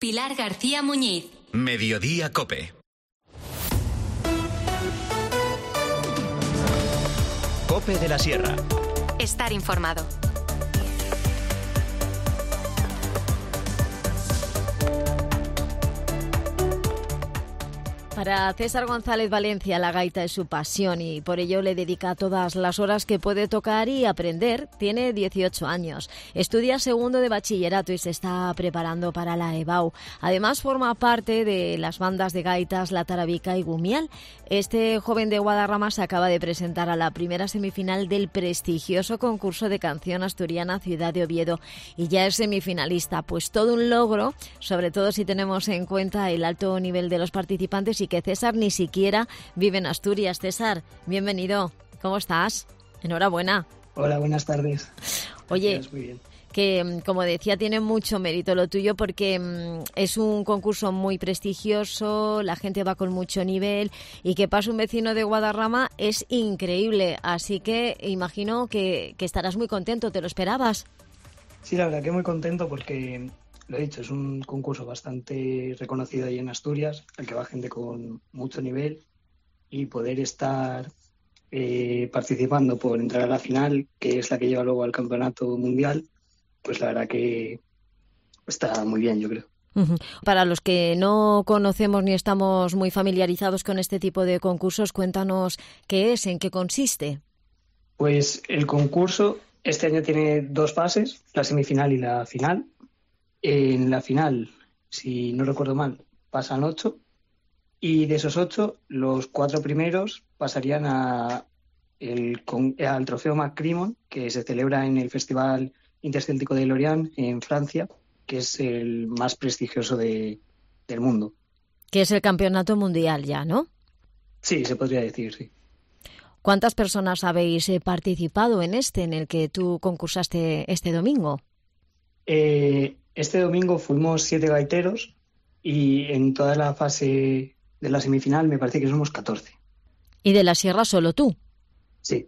Pilar García Muñiz. Mediodía COPE. COPE de la Sierra. Estar informado. Para César González Valencia, la gaita es su pasión y por ello le dedica todas las horas que puede tocar y aprender. Tiene 18 años, estudia segundo de bachillerato y se está preparando para la EBAU. Además, forma parte de las bandas de gaitas La Tarabica y Gumial. Este joven de Guadarrama se acaba de presentar a la primera semifinal del prestigioso concurso de canción asturiana Ciudad de Oviedo y ya es semifinalista. Pues todo un logro, sobre todo si tenemos en cuenta el alto nivel de los participantes y que César ni siquiera vive en Asturias. César, bienvenido. ¿Cómo estás? Enhorabuena. Hola, buenas tardes. Oye, muy bien. Que como decía, tiene mucho mérito lo tuyo porque es un concurso muy prestigioso, la gente va con mucho nivel y que pase un vecino de Guadarrama es increíble. Así que imagino que estarás muy contento. ¿Te lo esperabas? Sí, la verdad que muy contento porque, lo he dicho, es un concurso bastante reconocido ahí en Asturias, al que va gente con mucho nivel y poder estar participando por entrar a la final, que es la que lleva luego al campeonato mundial, pues la verdad que está muy bien, yo creo. Para los que no conocemos ni estamos muy familiarizados con este tipo de concursos, cuéntanos qué es, en qué consiste. Pues el concurso este año tiene dos fases, la semifinal y la final. En la final, si no recuerdo mal, pasan 8 y de esos 8, los 4 primeros pasarían al trofeo McCrimmon, que se celebra en el Festival Intercéltico de Lorient en Francia, que es el más prestigioso del mundo. Que es el campeonato mundial ya, ¿no? Sí, se podría decir, sí. ¿Cuántas personas habéis participado en el que tú concursaste este domingo? Este domingo fuimos 7 gaiteros y en toda la fase de la semifinal me parece que somos 14. ¿Y de la Sierra solo tú? Sí.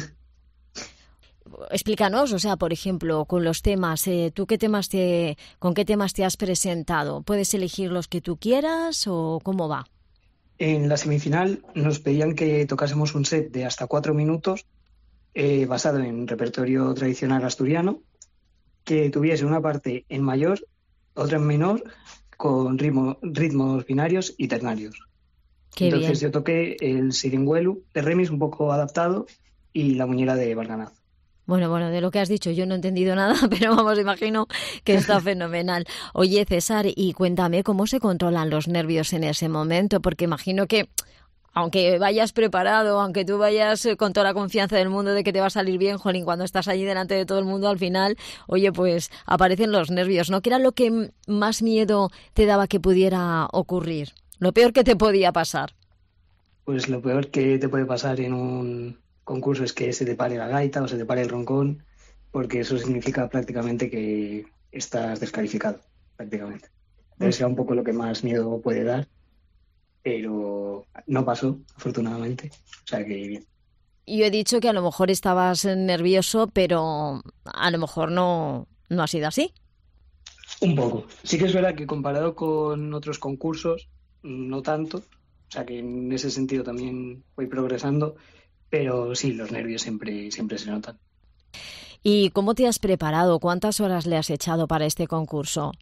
Explícanos, o sea, por ejemplo, con los temas, ¿tú con qué temas te has presentado? ¿Puedes elegir los que tú quieras o cómo va? En la semifinal nos pedían que tocásemos un set de hasta 4 minutos basado en repertorio tradicional asturiano, que tuviese una parte en mayor, otra en menor, con ritmos binarios y ternarios. Qué Entonces bien. yo toqué el Siringuelu de Remis un poco adaptado y la Muñera de Barganaz. Bueno, de lo que has dicho yo no he entendido nada, pero vamos, imagino que está fenomenal. Oye, César, y cuéntame cómo se controlan los nervios en ese momento, porque imagino que aunque vayas preparado, aunque tú vayas con toda la confianza del mundo de que te va a salir bien, jolín, cuando estás allí delante de todo el mundo, al final, oye, pues aparecen los nervios, ¿no? ¿Qué era lo que más miedo te daba que pudiera ocurrir? Lo peor que te podía pasar. Pues lo peor que te puede pasar en un concurso es que se te pare la gaita o se te pare el roncón, porque eso significa prácticamente que estás descalificado, prácticamente. Entonces era un poco lo que más miedo puede dar, pero no pasó, afortunadamente. O sea que bien. Yo he dicho que a lo mejor estabas nervioso, pero a lo mejor no ha sido así. Un poco. Sí que es verdad que comparado con otros concursos, no tanto. O sea que en ese sentido también voy progresando, pero sí, los nervios siempre se notan. ¿Y cómo te has preparado? ¿Cuántas horas le has echado para este concurso?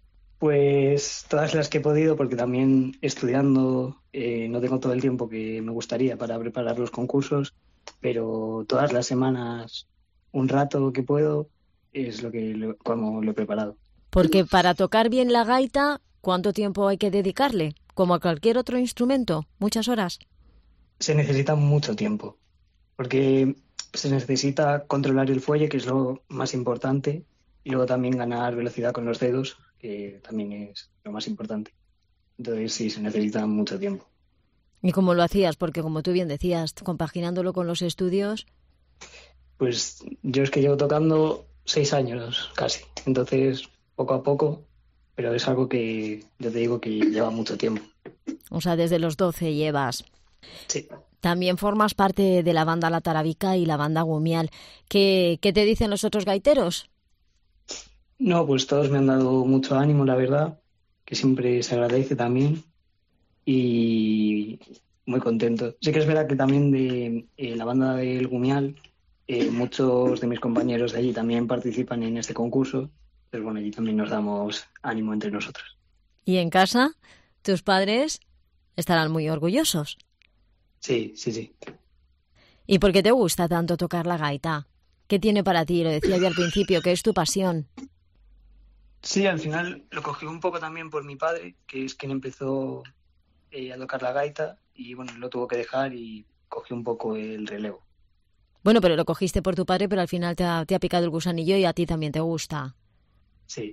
Pues todas las que he podido, porque también estudiando no tengo todo el tiempo que me gustaría para preparar los concursos, pero todas las semanas, un rato que puedo, es como lo he preparado. Porque para tocar bien la gaita, ¿cuánto tiempo hay que dedicarle? Como a cualquier otro instrumento, muchas horas. Se necesita mucho tiempo, porque se necesita controlar el fuelle, que es lo más importante, y luego también ganar velocidad con los dedos, que también es lo más importante. Entonces sí, se necesita mucho tiempo. ¿Y cómo lo hacías? Porque como tú bien decías, compaginándolo con los estudios. Pues yo es que llevo tocando 6 años casi, entonces poco a poco, pero es algo que yo te digo que lleva mucho tiempo. O sea, desde los 12 llevas. Sí. También formas parte de la banda La Tarabica y la banda Gumial. ¿Qué te dicen los otros gaiteros? No, pues todos me han dado mucho ánimo, la verdad, que siempre se agradece también, y muy contento. Sí que es verdad que también de la banda del Gumial, muchos de mis compañeros de allí también participan en este concurso, pero bueno, allí también nos damos ánimo entre nosotros. ¿Y en casa, tus padres estarán muy orgullosos? Sí. ¿Y por qué te gusta tanto tocar la gaita? ¿Qué tiene para ti? Lo decía yo al principio, que es tu pasión. Sí, al final lo cogí un poco también por mi padre, que es quien empezó a tocar la gaita, y bueno, lo tuvo que dejar y cogí un poco el relevo. Bueno, pero lo cogiste por tu padre, pero al final te ha picado el gusanillo y a ti también te gusta. Sí.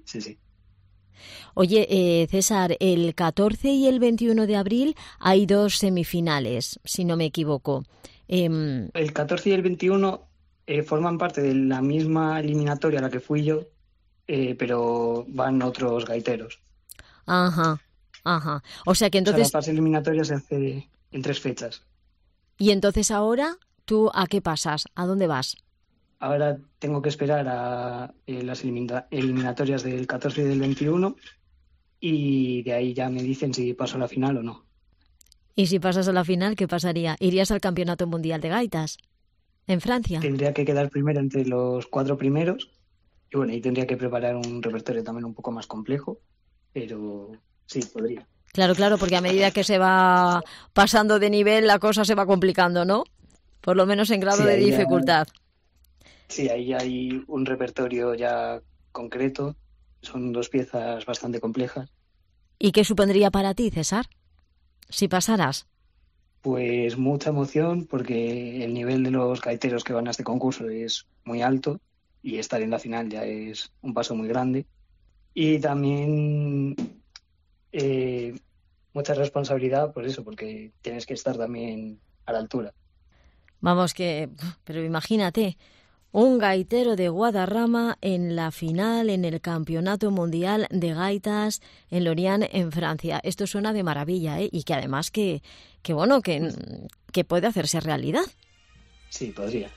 Oye, César, el 14 y el 21 de abril hay 2 semifinales, si no me equivoco. El 14 y el 21 forman parte de la misma eliminatoria a la que fui yo, pero van otros gaiteros. Ajá. O sea que entonces... O sea, la fase eliminatoria se hace en 3 fechas. Y entonces ahora, ¿tú a qué pasas? ¿A dónde vas? Ahora tengo que esperar a las eliminatorias del 14 y del 21, y de ahí ya me dicen si paso a la final o no. ¿Y si pasas a la final, qué pasaría? ¿Irías al Campeonato Mundial de Gaitas en Francia? Tendría que quedar primero entre los 4 primeros, y bueno, y tendría que preparar un repertorio también un poco más complejo, pero sí, podría. Claro, porque a medida que se va pasando de nivel, la cosa se va complicando, ¿no? Por lo menos en grado de dificultad. Sí, ahí hay un repertorio ya concreto. Son 2 piezas bastante complejas. ¿Y qué supondría para ti, César, si pasaras? Pues mucha emoción, porque el nivel de los gaiteros que van a este concurso es muy alto, y estar en la final ya es un paso muy grande. Y también mucha responsabilidad por eso, porque tienes que estar también a la altura. Vamos pero imagínate, un gaitero de Guadarrama en la final en el Campeonato Mundial de Gaitas en Lorient, en Francia. Esto suena de maravilla, ¿eh? Y que además que puede hacerse realidad. Sí, podría.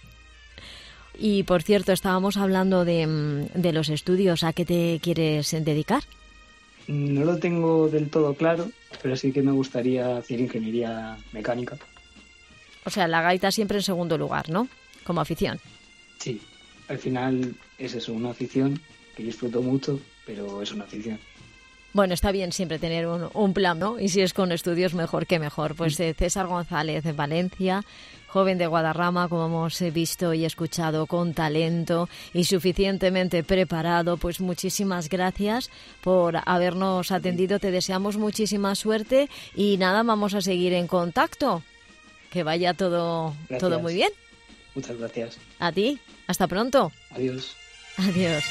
Y por cierto, estábamos hablando de los estudios. ¿A qué te quieres dedicar? No lo tengo del todo claro, pero sí que me gustaría hacer ingeniería mecánica. O sea, la gaita siempre en segundo lugar, ¿no? Como afición. Sí, al final es eso, una afición que disfruto mucho, pero es una afición. Bueno, está bien siempre tener un plan, ¿no? Y si es con estudios, mejor que mejor. Pues César González de Valencia, joven de Guadarrama, como hemos visto y escuchado, con talento y suficientemente preparado. Pues muchísimas gracias por habernos atendido. Te deseamos muchísima suerte y nada, vamos a seguir en contacto. Que vaya todo muy bien. Muchas gracias. A ti. Hasta pronto. Adiós. Adiós.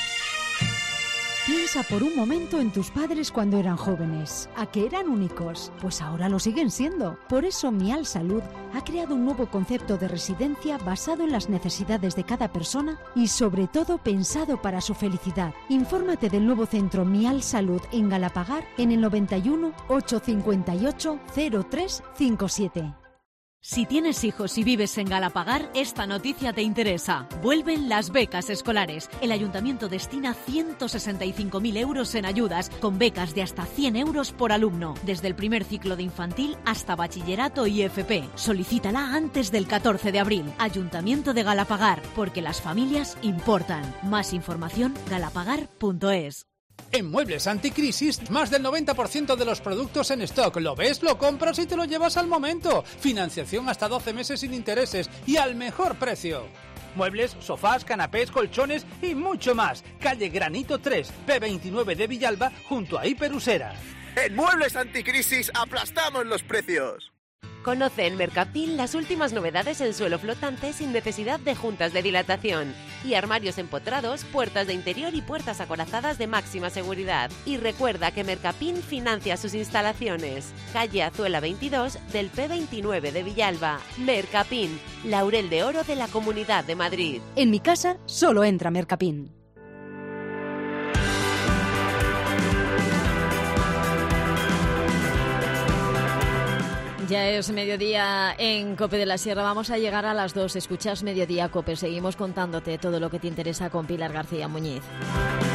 Piensa por un momento en tus padres cuando eran jóvenes. ¿A qué eran únicos? Pues ahora lo siguen siendo. Por eso Mial Salud ha creado un nuevo concepto de residencia basado en las necesidades de cada persona y sobre todo pensado para su felicidad. Infórmate del nuevo centro Mial Salud en Galapagar en el 91 858 0357. Si tienes hijos y vives en Galapagar, esta noticia te interesa. Vuelven las becas escolares. El Ayuntamiento destina 165.000 euros en ayudas, con becas de hasta 100 euros por alumno, desde el primer ciclo de infantil hasta bachillerato y FP. Solicítala antes del 14 de abril. Ayuntamiento de Galapagar, porque las familias importan. Más información, galapagar.es. En Muebles Anticrisis, más del 90% de los productos en stock. ¿Lo ves? Lo compras y te lo llevas al momento. Financiación hasta 12 meses sin intereses y al mejor precio. Muebles, sofás, canapés, colchones y mucho más. Calle Granito 3, P29 de Villalba, junto a Hiperusera. En Muebles Anticrisis aplastamos los precios. Conoce en Mercapil las últimas novedades en suelo flotante sin necesidad de juntas de dilatación y armarios empotrados, puertas de interior y puertas acorazadas de máxima seguridad. Y recuerda que Mercapin financia sus instalaciones. Calle Azuela 22 del P29 de Villalba. Mercapin, laurel de oro de la Comunidad de Madrid. En mi casa solo entra Mercapin. Ya es mediodía en COPE de la Sierra. Vamos a llegar a las 2. Escuchas Mediodía COPE. Seguimos contándote todo lo que te interesa con Pilar García Muñiz.